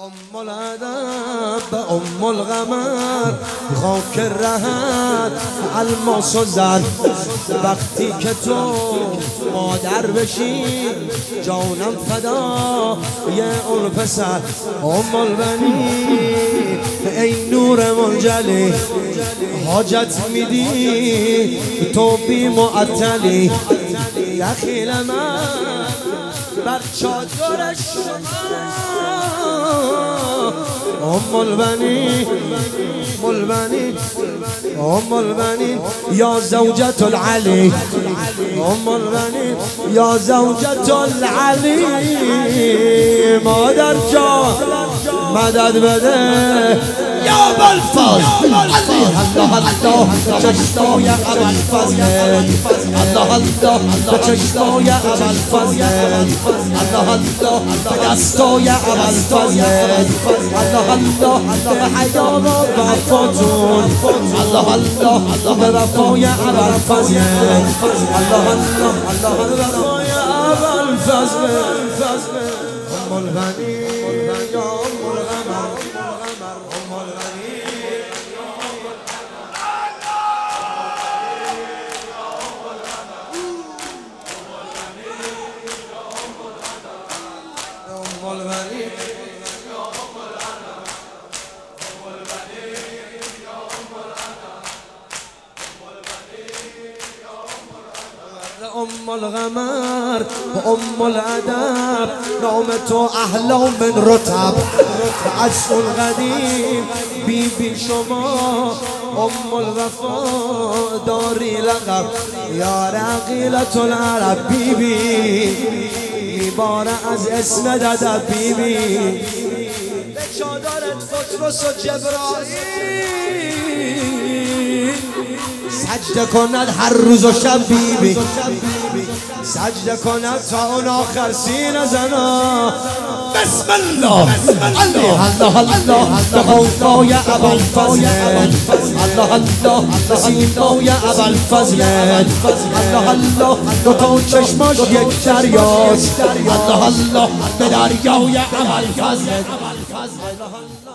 ام الادب ام القمر خاک رهت الماس و زر وقتی که تو مادر بشی جانم فدا یه اون پسر ام البنین ای نور منجلی حاجت میدی تو بی معطلی دخیل من بر چادر شما ام البنین ام البنین یا زوجة العلی ام البنین یا زوجة العلی مادر جان مدد بده یا بلفاز الله الله چشمای ابوالفضل الله الله چشمای ابوالفضل الله الله دستای ابوالفضل الله الله به حیا و وفاتون الله الله به وفای ابوالفضل الله الله به وفای ابوالفضل ام البنین یا ام القمر ام القمر ام الادب نام تو احلى من رتب عصر القدیم بی بی شما ام الوفا داری لقب یا رقیلة العرب بی بی میباره از اسم دادا بی بی به چادرت فطرس و جبرائیل سجده کند هر روز و شب بی بی سجده کند تا اون آخر سینه زنا بسم الله الله الله به حوضای ابوالفضل الله الله به سیمای ابوالفضل الله الله دو تا چشماش یک دریاست الله الله به دریای ابوالفضل